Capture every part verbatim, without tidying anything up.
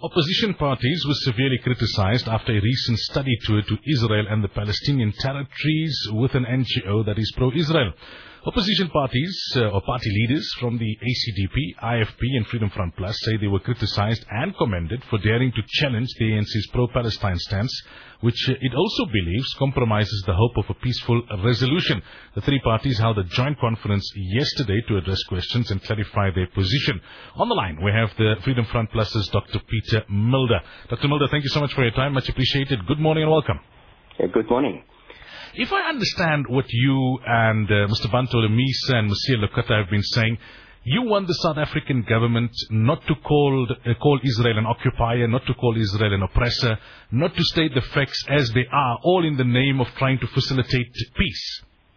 Opposition parties were severely criticized after a recent study tour to Israel and the Palestinian territories with an N G O that is pro-Israel. Opposition parties uh, or party leaders from the A C D P, I F P and Freedom Front Plus say they were criticized and commended for daring to challenge the A N C's pro-Palestine stance, which uh, it also believes compromises the hope of a peaceful resolution. The three parties held a joint conference yesterday to address questions and clarify their position. On the line, we have the Freedom Front Plus's Doctor Peter Mulder. Doctor Mulder, thank you so much for your time. Much appreciated. Good morning and welcome. Yeah, good morning. If I understand what you and uh, Mister Bantu Lemisa and Monsieur Lekota have been saying, you want the South African government not to call, uh, call Israel an occupier, not to call Israel an oppressor, not to state the facts as they are, all in the name of trying to facilitate peace.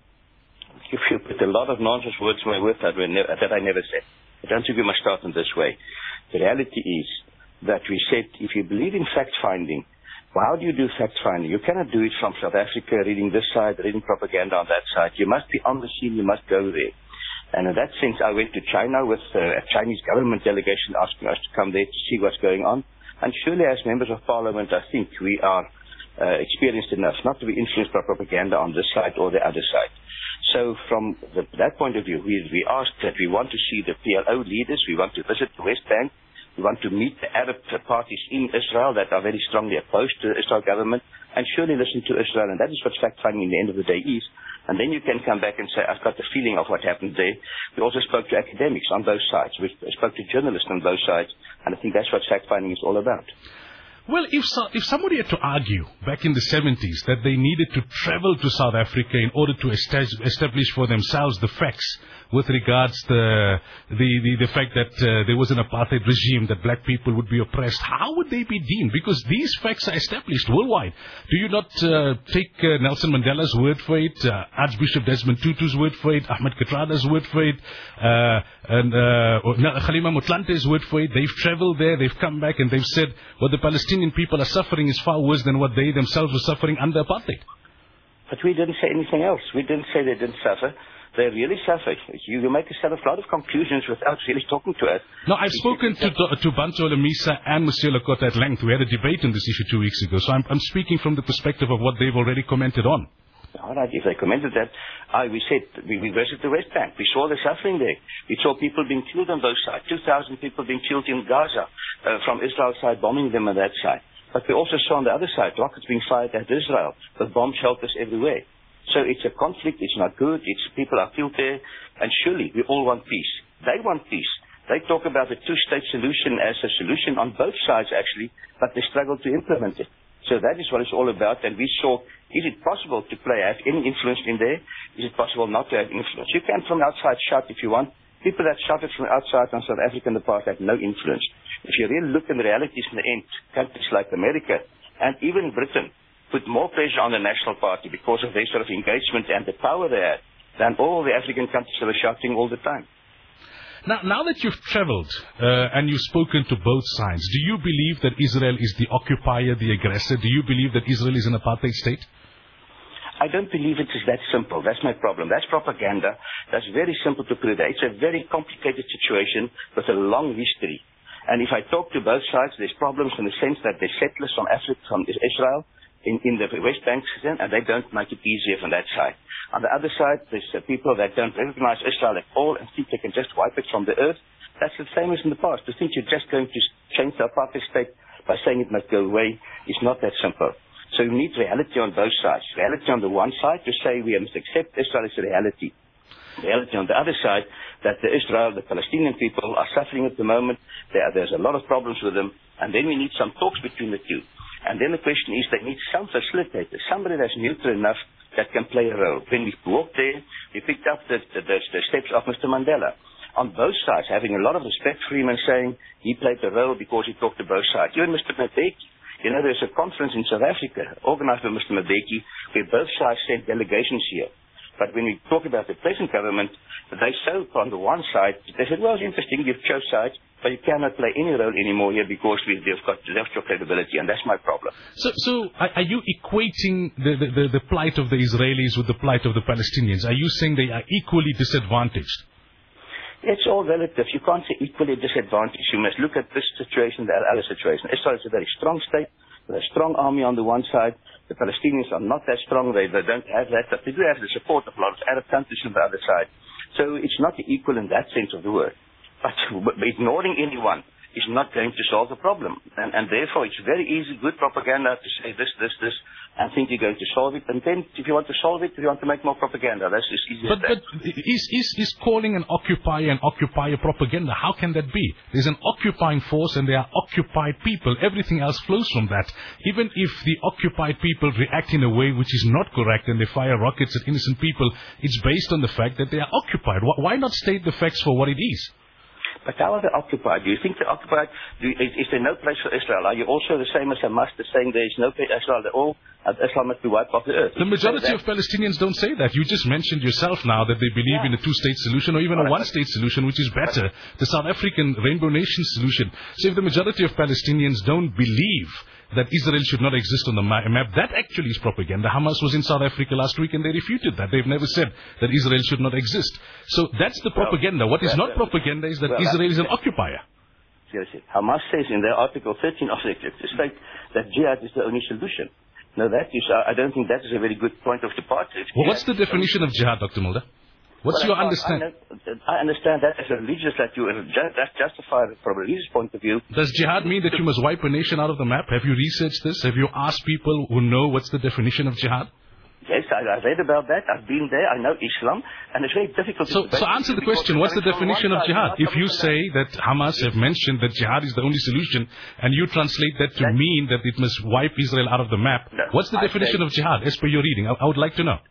You put a lot of nonsense words in my mouth that, that I never said. I don't think we must start in this way. The reality is that we said if you believe in fact-finding, well, how do you do fact-finding? You cannot do it from South Africa, reading this side, reading propaganda on that side. You must be on the scene. You must go there. And in that sense, I went to China with uh, a Chinese government delegation asking us to come there to see what's going on. And surely as members of parliament, I think we are uh, experienced enough not to be influenced by propaganda on this side or the other side. So from the, that point of view, we, we asked that we want to see the P L O leaders. We want to visit the West Bank. We want to meet the Arab parties in Israel that are very strongly opposed to the Israel government and surely listen to Israel. And that is what fact-finding in the end of the day is. And then you can come back and say, I've got the feeling of what happened there. We also spoke to academics on both sides. We spoke to journalists on both sides. And I think that's what fact-finding is all about. Well, if so, if somebody had to argue back in the seventies that they needed to travel to South Africa in order to establish for themselves the facts with regards to the, the, the fact that uh, there was an apartheid regime, that black people would be oppressed, how would they be deemed? Because these facts are established worldwide. Do you not uh, take uh, Nelson Mandela's word for it, uh, Archbishop Desmond Tutu's word for it, Ahmed Katrada's word for it, uh, and uh, Khalima Motlante's word for it? They've traveled there, they've come back, and they've said what the Palestinian people are suffering is far worse than what they themselves were suffering under apartheid. But we didn't say anything else. We didn't say they didn't suffer. They really suffered. You, you make a set of a lot of conclusions without really talking to us. No, I've spoken to, to Bantu Lemisa and Monsieur Lekota at length. We had a debate on this issue two weeks ago. So I'm, I'm speaking from the perspective of what they've already commented on. All right, if they commented that, I, we said, we, we visited the West Bank. We saw the suffering there. We saw people being killed on both sides. two thousand people being killed in Gaza uh, from Israel's side, bombing them on that side. But we also saw on the other side, rockets being fired at Israel, with bomb shelters everywhere. So it's a conflict, it's not good, it's people are killed there, and surely we all want peace. They want peace. They talk about the two-state solution as a solution on both sides, actually, but they struggle to implement it. So that is what it's all about, and we saw, is it possible to play, have any influence in there? Is it possible not to have influence? You can from outside shout if you want. People that shouted from outside on South Africa in the past had no influence. If you really look at the realities in the end, countries like America and even Britain put more pressure on the National Party because of their sort of engagement and the power they had than all the African countries that are shouting all the time. Now, now that you've traveled uh, and you've spoken to both sides, do you believe that Israel is the occupier, the aggressor? Do you believe that Israel is an apartheid state? I don't believe it is that simple. That's my problem. That's propaganda. That's very simple to prove. It's a very complicated situation with a long history. And if I talk to both sides, there's problems in the sense that the settlers from Africa, from Israel, In, in the West Bank, and they don't make it easier from that side. On the other side, there's uh, people that don't recognize Israel at all and think they can just wipe it from the earth. That's the same as in the past. To think you're just going to change the apartheid state by saying it must go away is not that simple. So you need reality on both sides. Reality on the one side to say we must accept Israel as a reality. Reality on the other side that the Israel, the Palestinian people are suffering at the moment. There, there's a lot of problems with them. And then we need some talks between the two. And then the question is, they need some facilitator, somebody that's neutral enough that can play a role. When we walked there, we picked up the, the, the, the steps of Mister Mandela. On both sides, having a lot of respect for him and saying he played the role because he talked to both sides. Even Mister Mbeki, you know, there's a conference in South Africa organized by Mister Mbeki where both sides sent delegations here. But when we talk about the present government, they so on the one side, they said, well, it's interesting, you've chose sides, but you cannot play any role anymore here because we've got left your credibility, and that's my problem. So, so are you equating the, the, the plight of the Israelis with the plight of the Palestinians? Are you saying they are equally disadvantaged? It's all relative. You can't say equally disadvantaged. You must look at this situation, that other situation. Israel is a very strong state with a strong army on the one side. The Palestinians are not that strong. They, they don't have that. But they do have the support of a lot of Arab countries on the other side. So it's not equal in that sense of the word. But, but ignoring anyone is not going to solve the problem. And, and therefore, it's very easy, good propaganda to say this, this, this, and think you're going to solve it. And then, if you want to solve it, if you want to make more propaganda, that's as easy but, as that. But is, is, is calling an occupier an occupier propaganda? How can that be? There's an occupying force and there are occupied people. Everything else flows from that. Even if the occupied people react in a way which is not correct and they fire rockets at innocent people, it's based on the fact that they are occupied. Why not state the facts for what it is? But how are they occupied? Do you think they're occupied? Do you, is, is there no place for Israel? Are you also the same as Hamas, saying there is no place for Israel at all? Israel must be wiped off the earth. The majority of Palestinians don't say that. You just mentioned yourself now that they believe yeah. in a two-state solution or even a one-state solution, which is better. The South African Rainbow Nation solution. So if the majority of Palestinians don't believe that Israel should not exist on the map, that actually is propaganda. Hamas was in South Africa last week and they refuted that. They've never said that Israel should not exist. So that's the propaganda. What is well, not propaganda is that well, Israel is an occupier. Seriously. Hamas says in their Article thirteen of the state that jihad is the only solution. No, that is, I don't think that is a very good point of departure. Well, what's the definition of jihad, Doctor Mulder? What's well, your understanding? I, I understand that as a religious, that you that's justified from a religious point of view. Does jihad mean that you must wipe a nation out of the map? Have you researched this? Have you asked people who know what's the definition of jihad? Yes, I, I read about that. I've been there. I know Islam, and it's very difficult. So, to so answer the question. What's the definition of jihad? If you say that Hamas have mentioned that jihad is the only solution, and you translate that to that, mean that it must wipe Israel out of the map, no, what's the I definition of jihad as per your reading? I, I would like to know.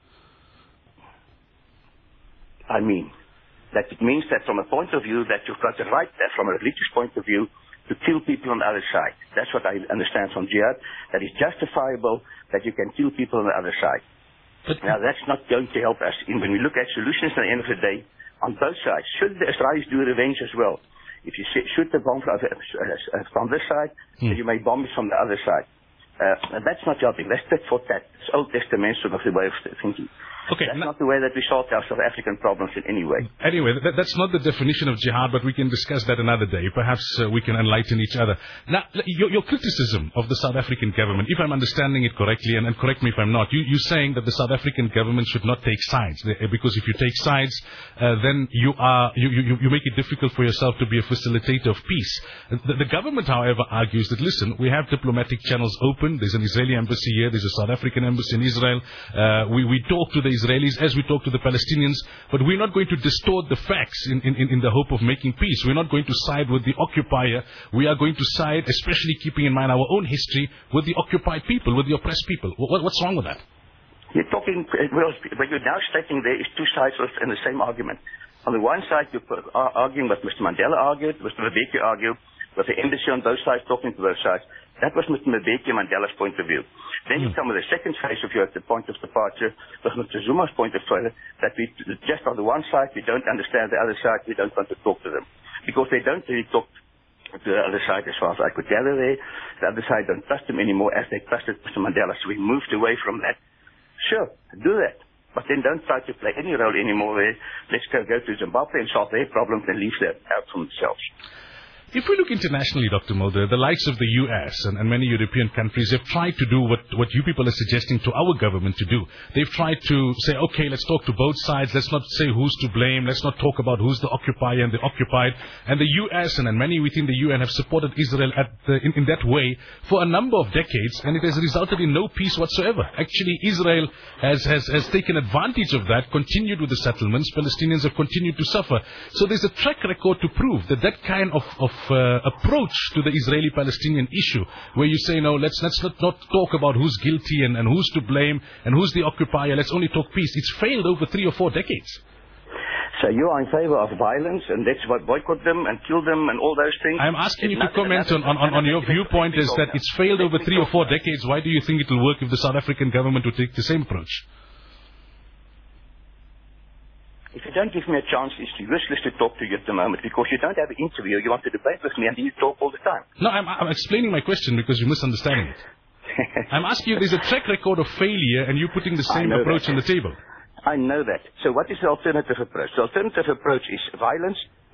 I mean, that it means that from a point of view that you've got the right, that from a religious point of view, to kill people on the other side. That's what I understand from jihad. That it's justifiable that you can kill people on the other side. But now, that's not going to help us. When we look at solutions at the end of the day, on both sides, should the Israelis do revenge as well? If you shoot the bomb from, uh, from this side, hmm. then you may bomb it from the other side. Uh, that's not helping. That's tit for tat. It's Old Testament sort of the way of thinking. Okay, that's not the way that we solve our South African problems in any way. Anyway, that, that's not the definition of jihad, but we can discuss that another day. Perhaps uh, we can enlighten each other. Now, your, your criticism of the South African government, if I'm understanding it correctly, and, and correct me if I'm not, you, you're saying that the South African government should not take sides, because if you take sides, uh, then you are you, you, you make it difficult for yourself to be a facilitator of peace. The, the government, however, argues that, listen, we have diplomatic channels open. There's an Israeli embassy here. There's a South African embassy in Israel. Uh, we, we talk to the Israelis as we talk to the Palestinians, but we're not going to distort the facts in, in, in the hope of making peace. We're not going to side with the occupier. We are going to side, especially keeping in mind our own history, with the occupied people, with the oppressed people. What, what's wrong with that? You're talking, well, what you're now stating there is two sides in the same argument. On the one side, you're arguing what Mister Mandela argued, Mister Mbeki argued, with the embassy on both sides, talking to both sides. That was Mister Mbeki and Mandela's point of view. Then you come with the second phase of your the point of departure, with Mister Zuma's point of view, that we just on the one side, we don't understand the other side, we don't want to talk to them. Because they don't really talk to the other side as far as I could gather there. The other side don't trust them anymore as they trusted Mister Mandela. So we moved away from that. Sure, do that. But then don't try to play any role anymore there. Let's go, go to Zimbabwe and solve their problems and leave them out for themselves. If we look internationally, Doctor Mulder, the likes of the U S and, and many European countries have tried to do what, what you people are suggesting to our government to do. They've tried to say, okay, let's talk to both sides. Let's not say who's to blame. Let's not talk about who's the occupier and the occupied. And the U S and, and many within the U N have supported Israel at the, in, in that way for a number of decades, and it has resulted in no peace whatsoever. Actually, Israel has, has, has taken advantage of that, continued with the settlements. Palestinians have continued to suffer. So there's a track record to prove that that kind of, of Uh, approach to the Israeli-Palestinian issue, where you say, no, let's, let's not, not talk about who's guilty and, and who's to blame and who's the occupier, let's only talk peace. It's failed over three or four decades. So you are in favor of violence and let's boycott them and kill them and all those things? I'm asking you to comment on, on, on your viewpoint is that it's failed over three or four decades. Why do you think it will work if the South African government would take the same approach? If you don't give me a chance, it's useless to talk to you at the moment because you don't have an interview. You want to debate with me and you talk all the time. No, I'm, I'm explaining my question because you're misunderstanding it. I'm asking you, there's a track record of failure and you're putting the same approach that. on the table. I know that. So what is the alternative approach? The alternative approach is violence,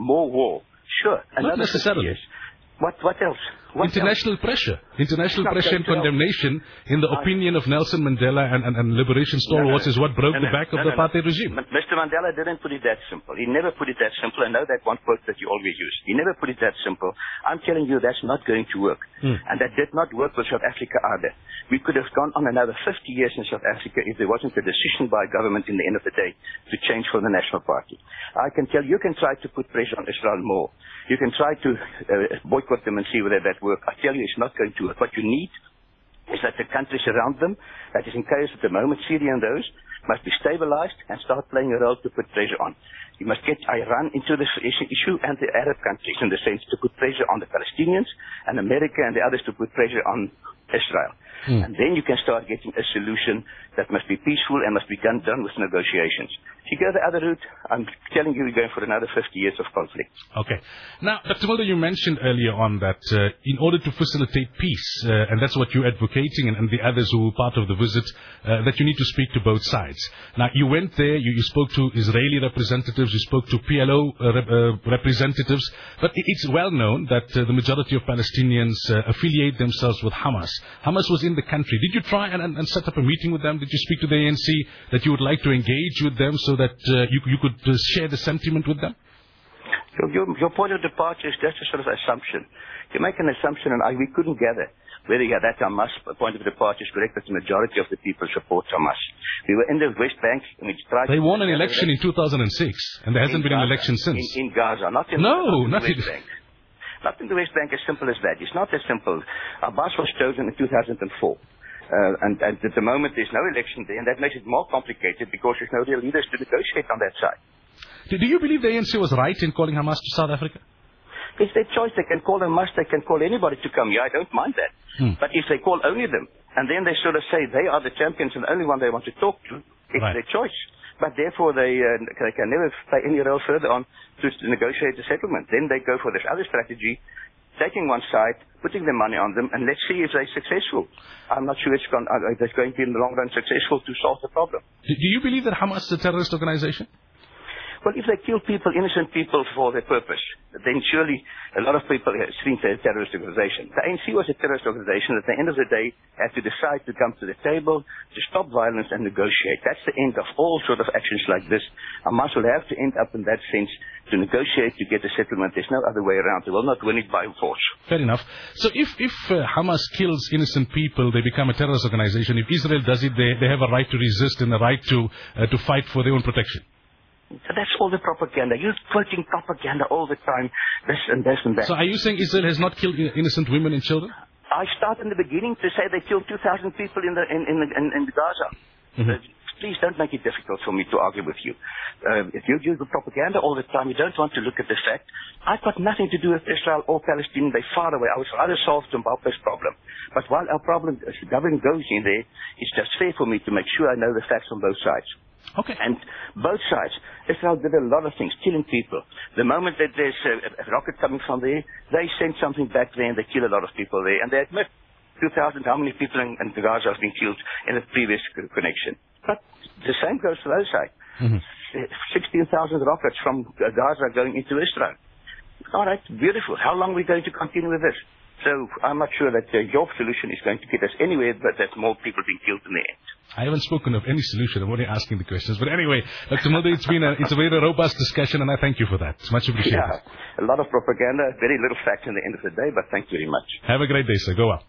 more war. Sure. Not necessarily. Years. What, what else? What International else? pressure. International pressure and condemnation in the opinion of Nelson Mandela and, and, and liberation stalwarts no, no, is what broke no, no, the back no, of the no, apartheid no. regime. Mister Mandela didn't put it that simple. He never put it that simple. I know that one quote that you always use. He never put it that simple. I'm telling you that's not going to work. Hmm. And that did not work with South Africa either. We could have gone on another fifty years in South Africa if there wasn't a decision by government in the end of the day to change for the National Party. I can tell you, you can try to put pressure on Israel more. You can try to uh, boycott them and see whether that works. I tell you, it's not going to work. What you need is that the countries around them, that is in chaos at the moment, Syria and those, must be stabilized and start playing a role to put pressure on. You must get Iran into this issue and the Arab countries in the sense to put pressure on the Palestinians and America and the others to put pressure on Israel. Mm. And then you can start getting a solution that must be peaceful and must be done, done with negotiations. If you go the other route, I'm telling you, we're going for another fifty years of conflict. Okay. Now, Doctor Mulder, you mentioned earlier on that uh, in order to facilitate peace, uh, and that's what you're advocating, and, and the others who were part of the visit, uh, that you need to speak to both sides. Now, you went there, you, you spoke to Israeli representatives, you spoke to P L O uh, rep, uh, representatives, but it, it's well known that uh, the majority of Palestinians uh, affiliate themselves with Hamas. Hamas was in the country. Did you try and, and, and set up a meeting with them? Did you speak to the A N C that you would like to engage with them so that uh, you, you could uh, share the sentiment with them? Your, your, your point of departure is just a sort of assumption. You make an assumption, and I, we couldn't gather whether yeah, that Hamas point of departure is correct, but the majority of the people support Hamas. We were in the West Bank, and we tried They won an election in two thousand six, and there hasn't been Gaza, an election since. In, in Gaza, not in, no, not in not the West Bank. Not in the West Bank, as simple as that. It's not as simple. Abbas was chosen in two thousand four. Uh, and, and at the moment there's no election there, and that makes it more complicated because there's no real leaders to negotiate on that side. Do you believe the A N C was right in calling Hamas to South Africa? It's their choice. They can call Hamas, they can call anybody to come here. I don't mind that. Hmm. But if they call only them, and then they sort of say they are the champions and the only one they want to talk to, it's right. Their choice. But therefore they, uh, they can never play any role further on to negotiate a settlement. Then they go for this other strategy, taking one side, putting the money on them, and let's see if they're successful. I'm not sure it's, gone, uh, it's going to be in the long run successful to solve the problem. Do you believe that Hamas is a terrorist organization? Well, if they kill people, innocent people, for their purpose, then surely a lot of people think they're a terrorist organization. The A N C was a terrorist organization that at the end of the day had to decide to come to the table, to stop violence and negotiate. That's the end of all sort of actions like this. Hamas will have to end up in that sense to negotiate, to get a settlement. There's no other way around. They will not win it by force. Fair enough. So if, if uh, Hamas kills innocent people, they become a terrorist organization. If Israel does it, they, they have a right to resist and a right to, uh, to fight for their own protection. So that's all the propaganda. You're quoting propaganda all the time, this and this and that. So are you saying Israel has not killed innocent women and children? I started in the beginning to say they killed two thousand people in the in in, in, in Gaza. Mm-hmm. Uh, please don't make it difficult for me to argue with you. Uh, if you use the propaganda all the time, you don't want to look at the fact. I've got nothing to do with Israel or Palestine. They're far away. I would rather solve Zimbabwe's problem. But while our problem, as the government goes in there, it's just fair for me to make sure I know the facts on both sides. Okay. And both sides, Israel did a lot of things, killing people. The moment that there's a, a rocket coming from there, they send something back there and they kill a lot of people there. And they admit two thousand, how many people in, in Gaza have been killed in the previous connection. But the same goes for the other side. Mm-hmm. sixteen thousand rockets from Gaza going into Israel. All right, beautiful. How long are we going to continue with this? So I'm not sure that uh, your solution is going to get us anywhere, but there's more people being killed in the end. I haven't spoken of any solution. I'm only asking the questions. But anyway, Doctor Mulder, it's been a, it's a very robust discussion, and I thank you for that. It's much appreciated. Yeah, a lot of propaganda, very little fact in the end of the day, but thank you very much. Have a great day, sir. Go up.